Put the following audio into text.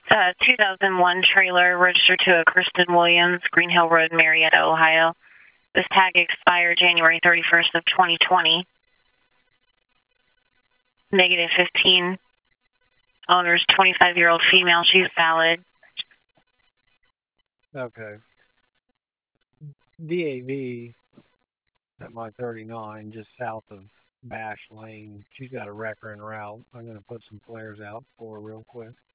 2001 trailer registered to a Kristen Williams, Green Hill Road, Marietta, Ohio. This tag expired January 31st of 2020. Negative 15. Owner's 25-year-old female. She's valid. Okay. DAV at my 39, just south of Bash Lane. She's got a wrecker en route. I'm going to put some flares out for her real quick.